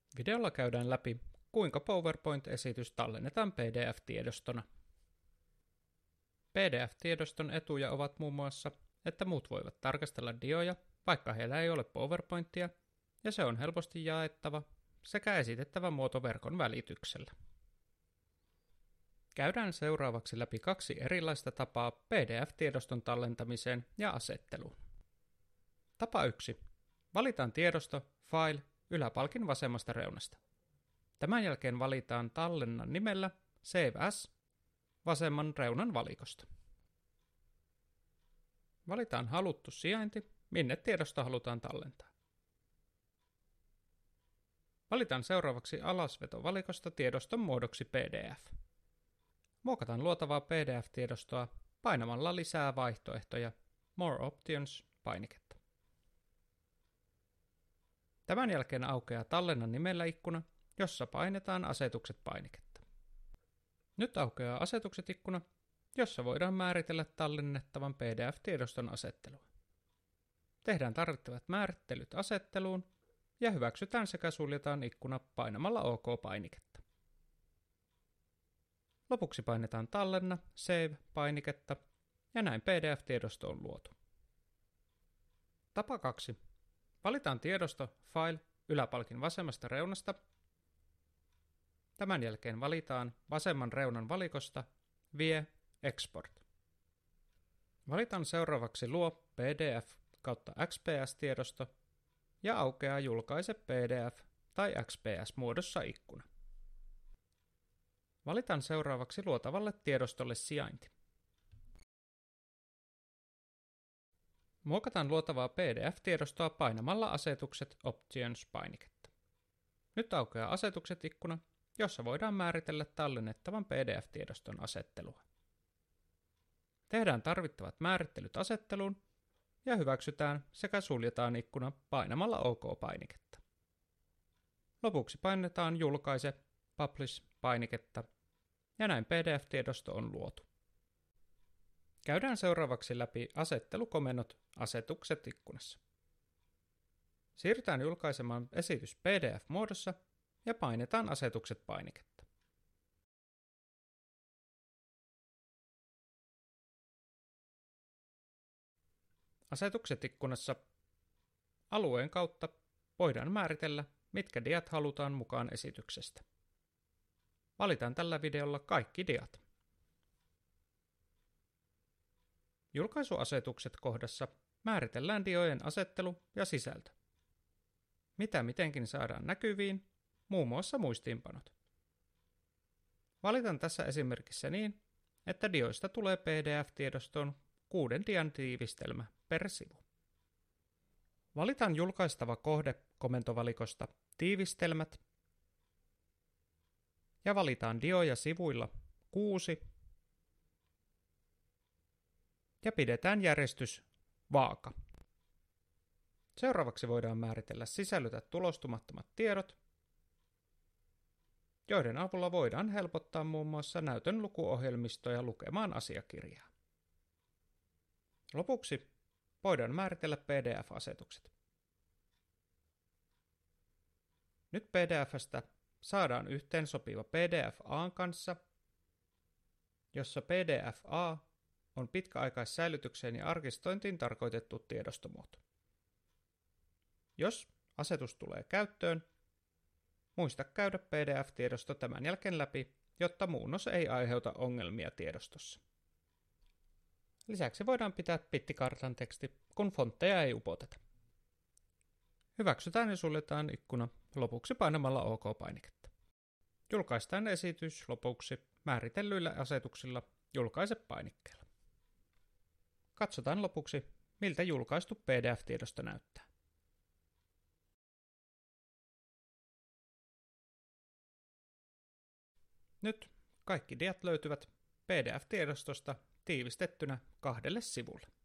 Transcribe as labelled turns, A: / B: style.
A: Videolla käydään läpi, kuinka PowerPoint-esitys tallennetaan PDF-tiedostona. PDF-tiedoston etuja ovat muun muassa, että muut voivat tarkastella dioja, vaikka heillä ei ole PowerPointia, ja se on helposti jaettava sekä esitettävä muotoverkon välityksellä. Käydään seuraavaksi läpi 2 erilaista tapaa PDF-tiedoston tallentamiseen ja asetteluun. Tapa 1. Valitaan tiedosto, file, yläpalkin vasemmasta reunasta. Tämän jälkeen valitaan tallennan nimellä Save As vasemman reunan valikosta. Valitaan haluttu sijainti, minne tiedosto halutaan tallentaa. Valitaan seuraavaksi alasvetovalikosta tiedoston muodoksi PDF. Muokataan luotavaa PDF-tiedostoa painamalla lisää vaihtoehtoja More Options -painiketta. Tämän jälkeen aukeaa tallennan nimellä ikkuna, jossa painetaan Asetukset -painiketta. Nyt aukeaa Asetukset-ikkuna, jossa voidaan määritellä tallennettavan PDF-tiedoston asettelua. Tehdään tarvittavat määrittelyt asetteluun ja hyväksytään sekä suljetaan ikkuna painamalla OK-painiketta. Lopuksi painetaan Tallenna, Save -painiketta ja näin PDF-tiedosto on luotu. Tapa 2. Valitaan tiedosto, file, yläpalkin vasemmasta reunasta. Tämän jälkeen valitaan vasemman reunan valikosta Vie, Export. Valitaan seuraavaksi Luo PDF kautta XPS-tiedosto ja aukeaa Julkaise PDF tai XPS muodossa ikkuna. Valitaan seuraavaksi luotavalle tiedostolle sijainti. Muokataan luotavaa PDF-tiedostoa painamalla Asetukset Options-painiketta. Nyt aukeaa Asetukset-ikkuna, jossa voidaan määritellä tallennettavan PDF-tiedoston asettelua. Tehdään tarvittavat määrittelyt asetteluun ja hyväksytään sekä suljetaan ikkuna painamalla OK-painiketta. Lopuksi painetaan Julkaise, Publish-painiketta ja näin PDF-tiedosto on luotu. Käydään seuraavaksi läpi asettelukomennot Asetukset-ikkunassa. Siirrytään julkaisemaan esitys PDF-muodossa ja painetaan Asetukset-painiketta. Asetukset-ikkunassa alueen kautta voidaan määritellä, mitkä diat halutaan mukaan esityksestä. Valitaan tällä videolla kaikki diat. Julkaisuasetukset kohdassa määritellään diojen asettelu ja sisältö. Mitä mitenkin saadaan näkyviin, muun muassa muistiinpanot. Valitaan tässä esimerkissä niin, että dioista tulee PDF-tiedostoon 6 dian tiivistelmä per sivu. Valitaan julkaistava kohde komentovalikosta Tiivistelmät ja valitaan dioja sivuilla 6 ja pidetään järjestys vaaka. Seuraavaksi voidaan määritellä sisällytä tulostumattomat tiedot, joiden avulla voidaan helpottaa muun muassa näytön lukuohjelmistoja lukemaan asiakirjaa. Lopuksi voidaan määritellä PDF-asetukset. Nyt PDF:stä saadaan yhteen sopiva PDF-A:n kanssa, jossa PDF-A on pitkäaikaissäilytykseen ja arkistointiin tarkoitettu tiedostomuoto. Jos asetus tulee käyttöön, muista käydä PDF-tiedosto tämän jälkeen läpi, jotta muunnos ei aiheuta ongelmia tiedostossa. Lisäksi voidaan pitää bittikartan teksti, kun fontteja ei upoteta. Hyväksytään ja suljetaan ikkuna lopuksi painamalla OK-painiketta. Julkaistaan esitys lopuksi määritellyillä asetuksilla Julkaise -painikkeella. Katsotaan lopuksi, miltä julkaistu PDF-tiedosto näyttää. Nyt kaikki diat löytyvät PDF-tiedostosta tiivistettynä 2 sivulle.